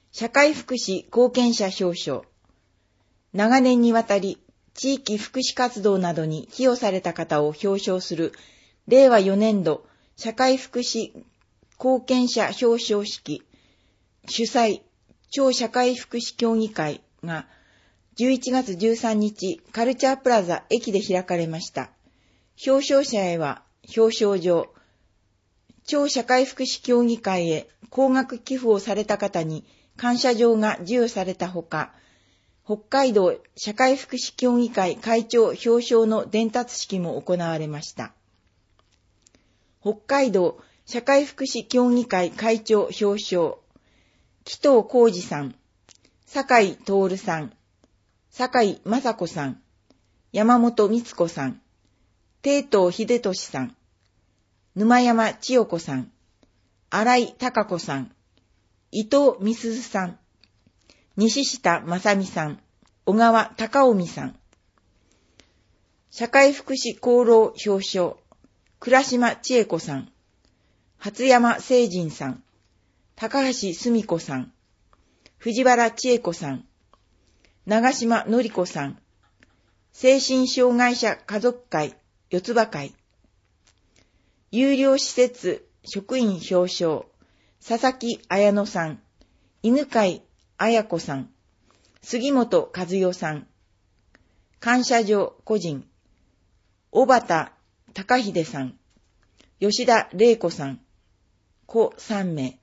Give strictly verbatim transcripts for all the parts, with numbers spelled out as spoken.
社会福祉貢献者表彰。長年にわたり地域福祉活動などに寄与された方を表彰するれいわよねんど社会福祉貢献者表彰式主催超社会福祉協議会がじゅういちがつじゅうさんにちカルチャープラザ駅で開かれました。表彰者へは表彰状、超社会福祉協議会へ高額寄付をされた方に感謝状が授与されたほか、北海道社会福祉協議会会長表彰の伝達式も行われました。北海道社会福祉協議会会長表彰、紀藤浩二さん、酒井徹さん、酒井雅子さん、山本光子さん、帝東秀俊さん、沼山千代子さん、新井貴子さん、伊藤美鈴さん、西下正美さん、小川隆臣さん、社会福祉功労表彰、倉島千恵子さん、初山聖人さん、高橋澄子さん、藤原千恵子さん、長島典子さん、精神障害者家族会四つ葉会、有料施設職員表彰、佐々木彩乃さん、犬飼彩子さん、杉本和代さん、感謝状個人、小畑隆秀さん、吉田玲子さん、子さんめい、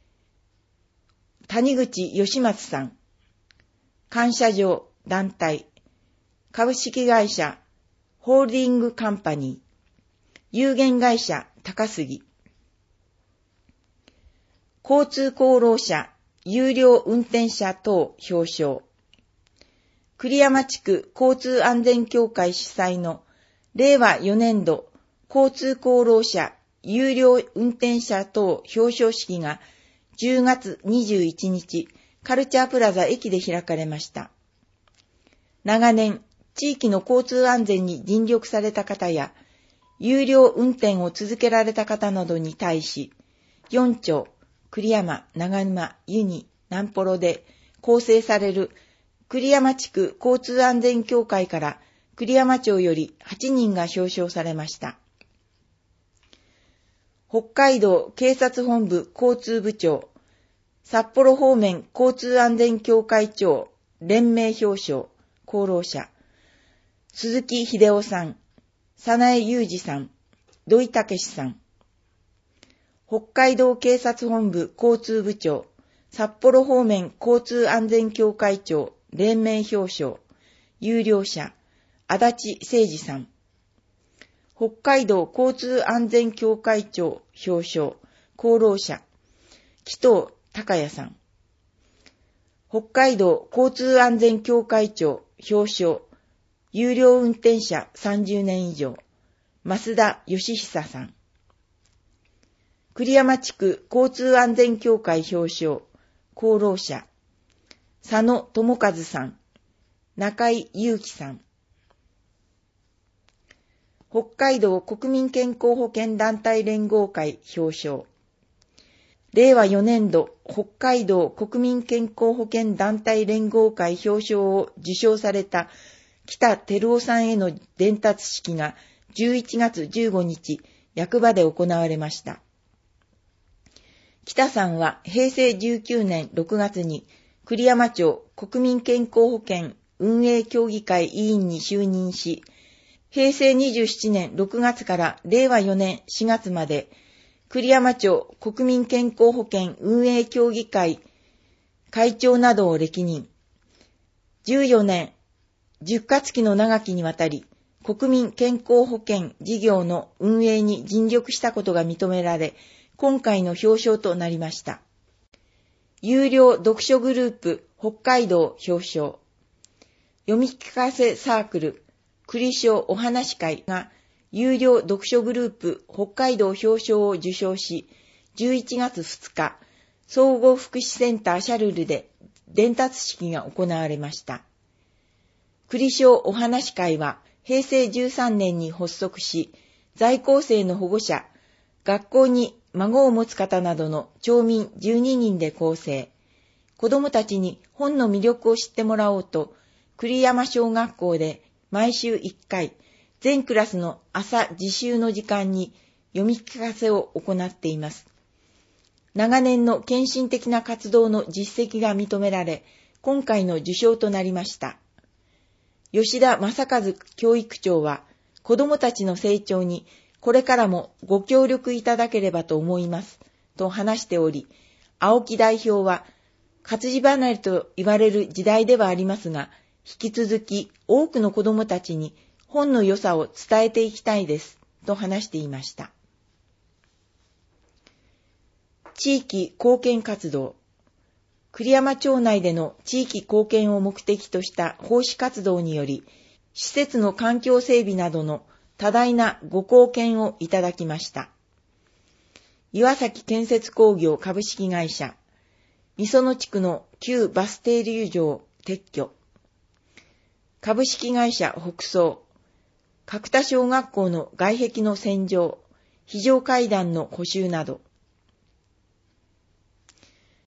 谷口義松さん、感謝状団体、株式会社ホールディングカンパニー、有限会社高杉、交通功労者有料運転者等表彰、栗山地区交通安全協会主催のれいわよねんど交通功労者有料運転者等表彰式がじゅうがつにじゅういちにちカルチャープラザ駅で開かれました。長年、地域の交通安全に尽力された方や、有料運転を続けられた方などに対し、よんちょう、栗山、長沼、湯に、南幌で構成される栗山地区交通安全協会から栗山町よりはちにんが表彰されました。北海道警察本部交通部長、札幌方面交通安全協会長連名表彰、功労者、鈴木秀夫さん、早苗裕二さん、土井武さん、北海道警察本部交通部長、札幌方面交通安全協会長連名表彰、有料者、足立誠二さん、北海道交通安全協会長表彰、功労者、紀藤孝也さん、北海道交通安全協会長表彰、有料運転者さんじゅうねん以上、増田義久さん、栗山地区交通安全協会表彰、功労者、佐野智和さん、中井祐樹さん、北海道国民健康保険団体連合会表彰、れいわよねんど北海道国民健康保険団体連合会表彰を受賞された北照夫さんへの伝達式がじゅういちがつじゅうごにち役場で行われました。北さんはへいせいじゅうきゅうねんろくがつに栗山町国民健康保険運営協議会委員に就任し、へいせいにじゅうななねんろくがつかられいわよねんしがつまで栗山町国民健康保険運営協議会会長などを歴任。じゅうよねん、じゅっかつきの長きにわたり、国民健康保険事業の運営に尽力したことが認められ、今回の表彰となりました。有料読書グループ北海道表彰。読み聞かせサークル栗章お話会が有料読書グループ北海道表彰を受賞し、じゅういちがつふつか、総合福祉センターシャルルで伝達式が行われました。栗章お話会はへいせいじゅうさんねんに発足し、在校生の保護者、学校に孫を持つ方などの町民じゅうににんで構成、 子供たちに本の魅力を知ってもらおうと、栗山小学校で毎週いっかい、全クラスの朝自習の時間に読み聞かせを行っています。長年の献身的な活動の実績が認められ、今回の受賞となりました。吉田正和教育長は、子供たちの成長にこれからもご協力いただければと思います、と話しており、青木代表は、活字離れと言われる時代ではありますが、引き続き多くの子供たちに本の良さを伝えていきたいです、と話していました。地域貢献活動。栗山町内での地域貢献を目的とした奉仕活動により、施設の環境整備などの多大なご貢献をいただきました。岩崎建設工業株式会社、磯野地区の旧バス停留場撤去、株式会社北総、角田小学校の外壁の洗浄、非常階段の補修など、